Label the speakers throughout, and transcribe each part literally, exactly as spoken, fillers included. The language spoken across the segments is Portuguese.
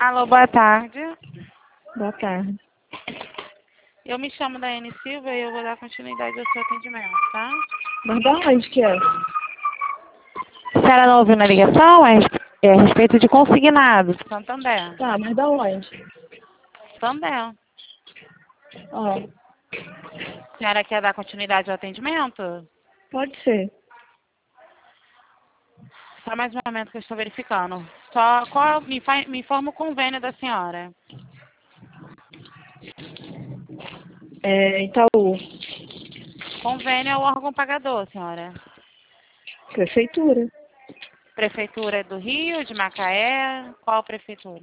Speaker 1: Alô, boa tarde.
Speaker 2: Boa tarde.
Speaker 1: Eu me chamo Daiane Silva e eu vou dar continuidade ao seu atendimento, tá?
Speaker 2: Mas da onde que é?
Speaker 1: A senhora não ouviu na ligação? É, é a respeito de consignados. Santander.
Speaker 2: Tá, mas da onde?
Speaker 1: Santander.
Speaker 2: Ó,
Speaker 1: A senhora quer dar continuidade ao atendimento?
Speaker 2: pode ser.
Speaker 1: Só mais um momento que eu estou verificando. Só, qual, me, fa, me informa o convênio da senhora.
Speaker 2: É Itaú.
Speaker 1: Convênio é o órgão pagador, senhora.
Speaker 2: Prefeitura.
Speaker 1: Prefeitura do Rio, de Macaé, qual prefeitura?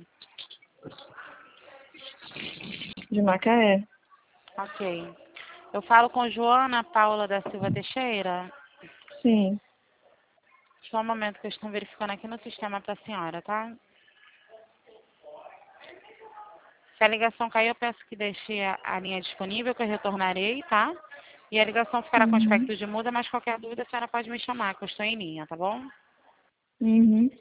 Speaker 2: De Macaé.
Speaker 1: Ok. Eu falo com Joana Paula da Silva Teixeira.
Speaker 2: Sim.
Speaker 1: Só um momento que eu estou verificando aqui no sistema para a senhora, tá? Se a ligação cair, eu peço que deixe a, a linha disponível, que eu retornarei, tá? E a ligação ficará com
Speaker 2: Uhum.
Speaker 1: aspecto de muda, mas qualquer dúvida a senhora pode me chamar, que eu estou em linha, tá bom?
Speaker 2: Uhum.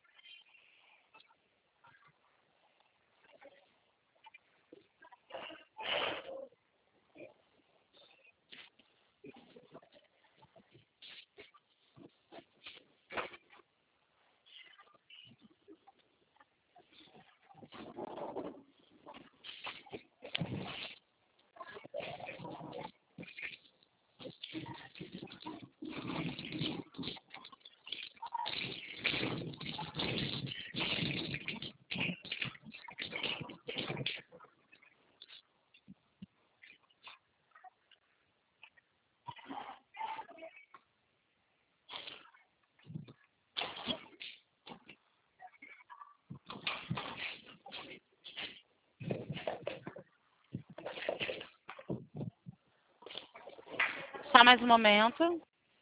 Speaker 1: Só mais um momento.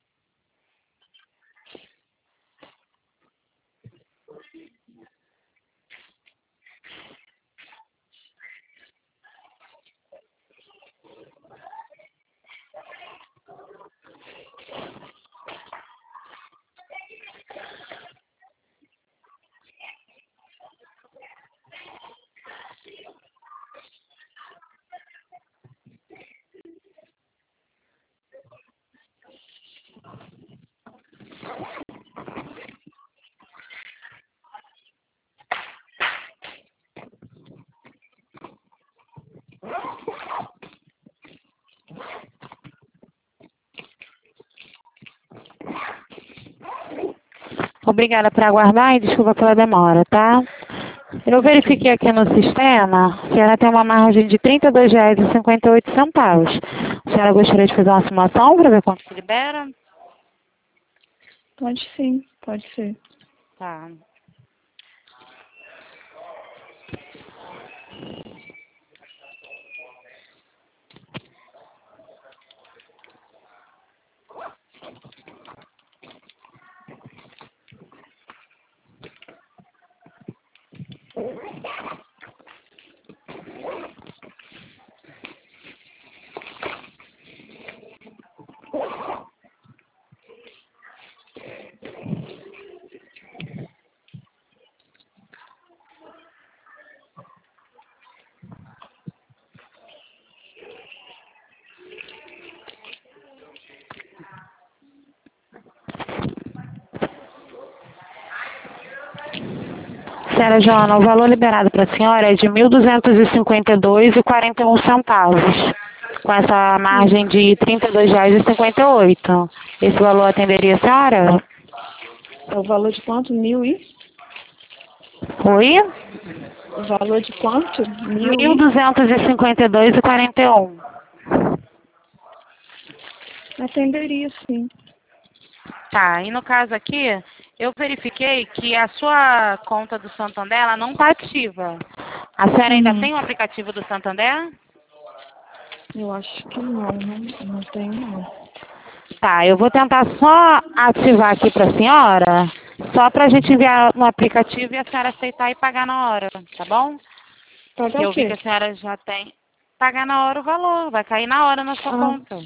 Speaker 1: Obrigada por aguardar e desculpa pela demora, tá? Eu verifiquei aqui no sistema, a senhora tem uma margem de trinta e dois reais e cinquenta e oito centavos. A senhora gostaria de fazer uma simulação para ver quanto se libera?
Speaker 2: Pode sim, pode ser.
Speaker 1: Tá. Senhora Joana, o valor liberado para a senhora é de mil duzentos e cinquenta e dois reais e quarenta e um centavos, com essa margem de trinta e dois reais e cinquenta e oito. Esse valor atenderia a senhora?
Speaker 2: É o valor de quanto? Mil e?
Speaker 1: Oi?
Speaker 2: O valor de quanto? Mil
Speaker 1: mil
Speaker 2: e?
Speaker 1: duzentos e cinquenta e dois reais e quarenta e um.
Speaker 2: Atenderia sim.
Speaker 1: Tá, e no caso aqui, eu verifiquei que a sua conta do Santander, ela não está ativa. A senhora ainda
Speaker 2: Uhum.
Speaker 1: tem o aplicativo do Santander?
Speaker 2: Eu acho que não, não, não tenho não.
Speaker 1: Tá, eu vou tentar só ativar aqui para a senhora, só para a gente enviar no aplicativo e a senhora aceitar e pagar na hora, tá bom?
Speaker 2: Pagar
Speaker 1: Que
Speaker 2: o
Speaker 1: eu vi
Speaker 2: quê?
Speaker 1: que a senhora já tem. Pagar na hora o valor, vai cair na hora na sua
Speaker 2: Ah,
Speaker 1: conta.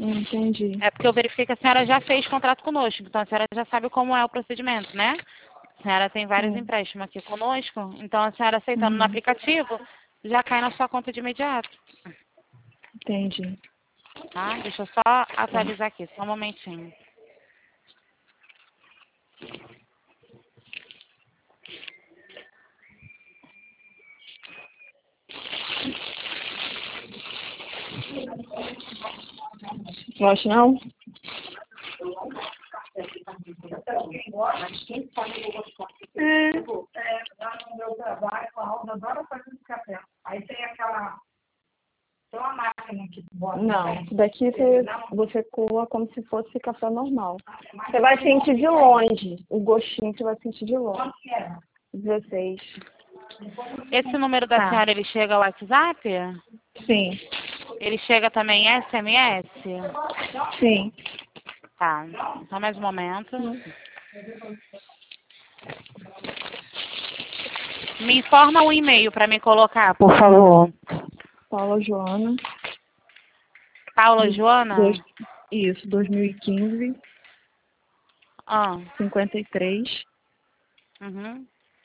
Speaker 2: entendi.
Speaker 1: É porque eu verifiquei que a senhora já fez contrato conosco, então a senhora já sabe como é o procedimento, né? A senhora tem vários
Speaker 2: Hum.
Speaker 1: empréstimos aqui conosco, então a senhora aceitando
Speaker 2: Uhum.
Speaker 1: no aplicativo, já cai na sua conta de imediato.
Speaker 2: Entendi.
Speaker 1: Tá? Deixa eu só atualizar aqui, só um momentinho.
Speaker 2: Eu acho não?
Speaker 3: É, lá no meu trabalho, a Alda adora fazer esse café. Aí tem aquela. Tem uma máquina que bota.
Speaker 2: Não, daqui você, você coa como se fosse café normal. Você vai sentir de longe. O gostinho você vai sentir de longe.
Speaker 3: Quanto que é?
Speaker 2: dezesseis.
Speaker 1: Esse número da
Speaker 2: Tá.
Speaker 1: senhora, ele chega ao WhatsApp?
Speaker 2: Sim.
Speaker 1: Ele chega também S M S?
Speaker 2: Sim.
Speaker 1: Tá, só mais um momento. Me informa o e-mail para me colocar, por favor.
Speaker 2: Paula Joana.
Speaker 1: Paula Joana?
Speaker 2: Dois, isso, dois mil e quinze,
Speaker 1: Ah,
Speaker 2: cinquenta e três.
Speaker 1: uhum.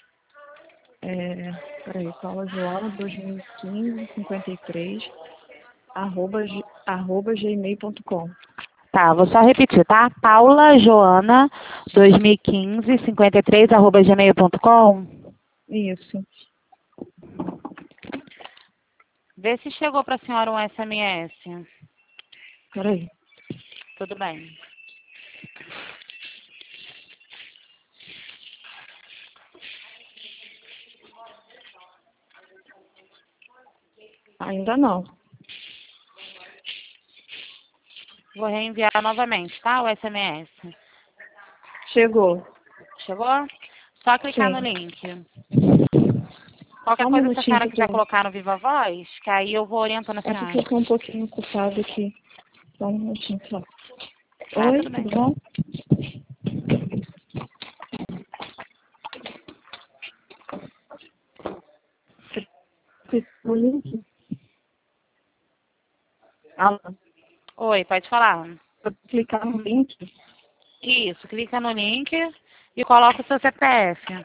Speaker 2: É, peraí, Paula Joana, dois mil e quinze, cinquenta e três, arroba, g- arroba gmail ponto com.
Speaker 1: Tá, vou só repetir, tá? Paula Joana, dois mil e quinze, cinquenta e três, arroba gmail ponto com.
Speaker 2: Isso.
Speaker 1: Vê se chegou para a senhora um S M S.
Speaker 2: Peraí.
Speaker 1: Tudo bem.
Speaker 2: Ainda não.
Speaker 1: Vou reenviar novamente, tá? O S M S.
Speaker 2: Chegou.
Speaker 1: Chegou? Só clicar no
Speaker 2: Sim.
Speaker 1: link. Qualquer
Speaker 2: Só um
Speaker 1: coisa, se a
Speaker 2: minutinho
Speaker 1: senhora
Speaker 2: que
Speaker 1: quiser
Speaker 2: eu...
Speaker 1: colocar no Viva Voz, que aí eu vou orientando a
Speaker 2: É porque
Speaker 1: senhora.
Speaker 2: eu tô um pouquinho ocupado aqui. Só um minutinho só.
Speaker 1: Tá,
Speaker 2: Oi,
Speaker 1: tudo bem.
Speaker 2: tudo bom? Clica no link. Ah,
Speaker 1: Oi, pode falar.
Speaker 2: vou clicar no link.
Speaker 1: Isso, clica no link e coloca o seu C P F.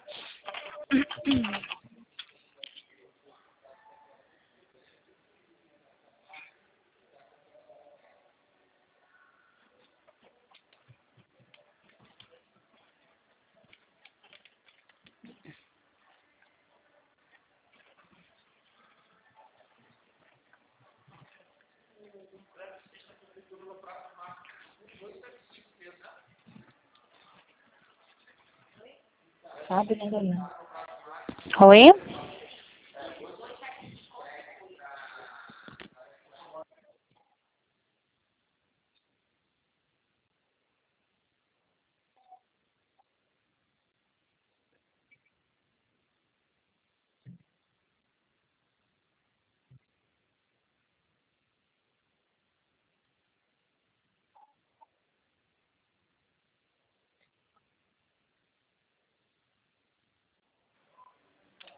Speaker 2: Sabe, ainda não.
Speaker 1: Oi?